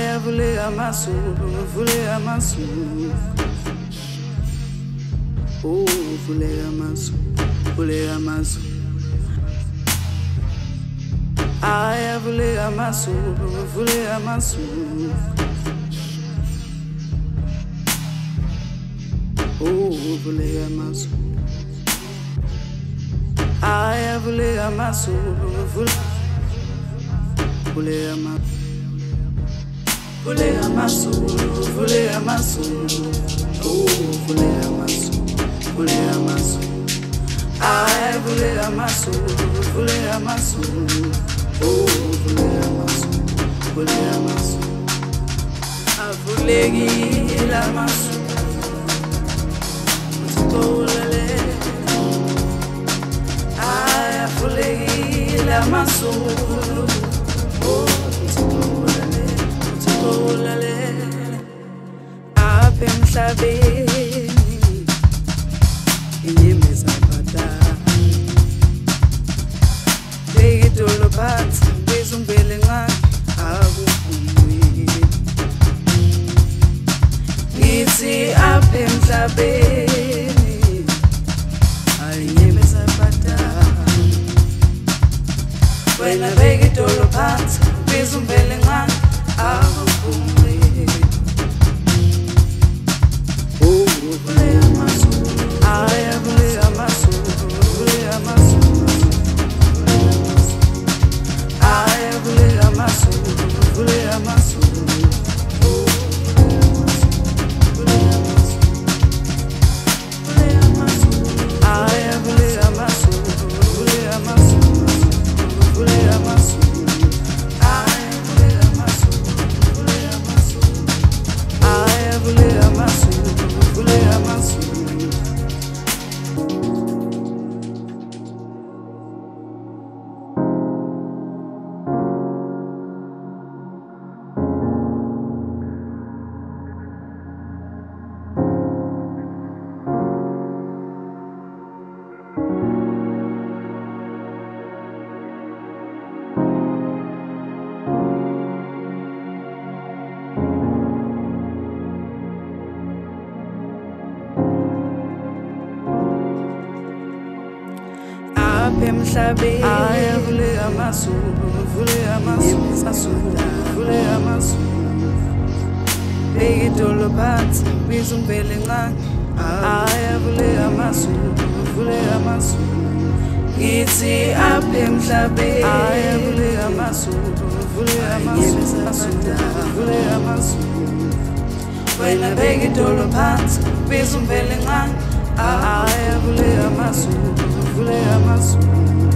Vuleka amazulu, vuleka amazulu. Oh, vuleka amazulu, vuleka amazulu. Vuleka amazulu, vuleka amazulu. Oh, vuleka amazulu. Vuleka amazulu, vuleka amazulu. Vuleka amazulu, vuleka amazulu. Oh, vuleka amazulu, vuleka amazulu. Vuleka amazulu, vuleka amazulu. Oh, vuleka amazulu, vuleka amazulu. Avulekile amazulu. Avulekile amazulu. Oh, apha emhlabeni inyembezabhada bekidolo phansi bezumbele ngani akuvunywe ngithi apha emhlabeni ayinyembezabhada wena bekidolo phansi bezumbele ngani akuvunywe. Emhlabeni vuleka amazulu, vuleka amazulu, vuleka amazulu. Bekidolo phansi bezumbele ngani vuleka amazulu, vuleka amazulu. Ngithi apha emhlabeni vuleka amazulu, vuleka amazulu, vuleka amazulu. Wena bekidolo phansi bezumbele ngani vuleka amazulu, vuleka amazulu.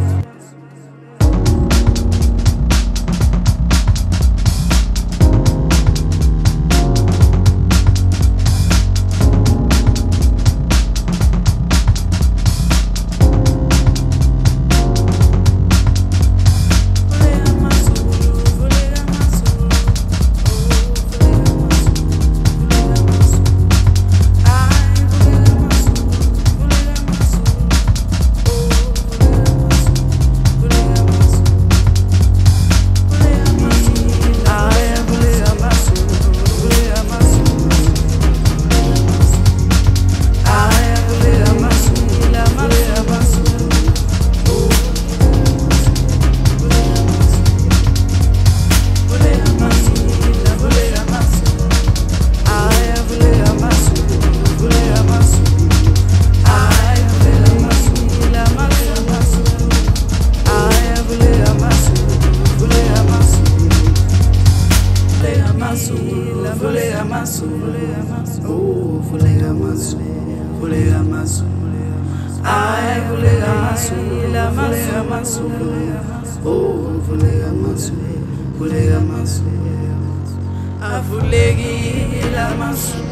Avulekile amazulu,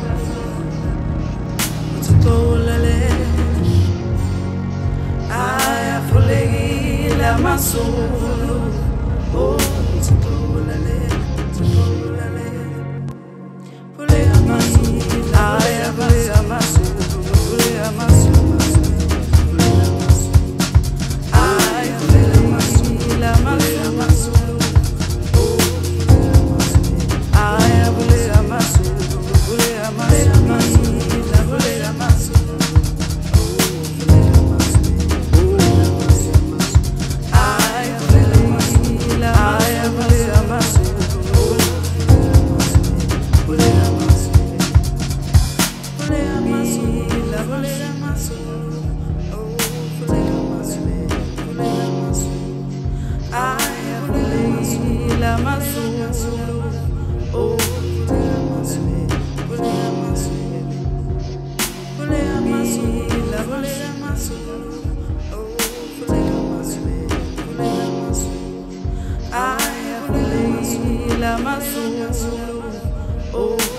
avulekile amazulu. Oh, vuleka amazulu, vuleka amazulu, vuleka amazulu. Vuleka amazulu, vuleka amazulu. amazulu, oh